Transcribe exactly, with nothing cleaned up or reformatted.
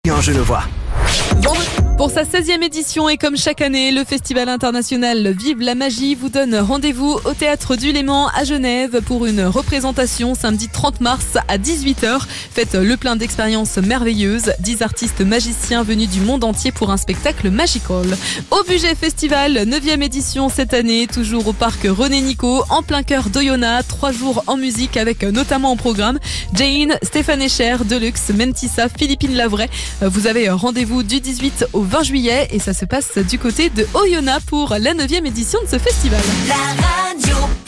en Genevois. Bon, pour sa seizième édition et comme chaque année, le Festival international Vive la Magie vous donne rendez-vous au Théâtre du Léman à Genève pour une représentation samedi trente mars à dix-huit heures. Faites le plein d'expériences merveilleuses. dix artistes magiciens venus du monde entier pour un spectacle magical. Au Budget Festival, neuvième édition cette année, toujours au parc René Nico, en plein cœur d'Oyonnax. Trois jours en musique avec notamment au programme Jane, Stéphane Echer, Deluxe, Mentissa, Philippine Lavray. Vous avez rendez-vous du dix-huit au vingt juillet et ça se passe du côté de Oyonnax pour la neuvième édition de ce festival. La radio.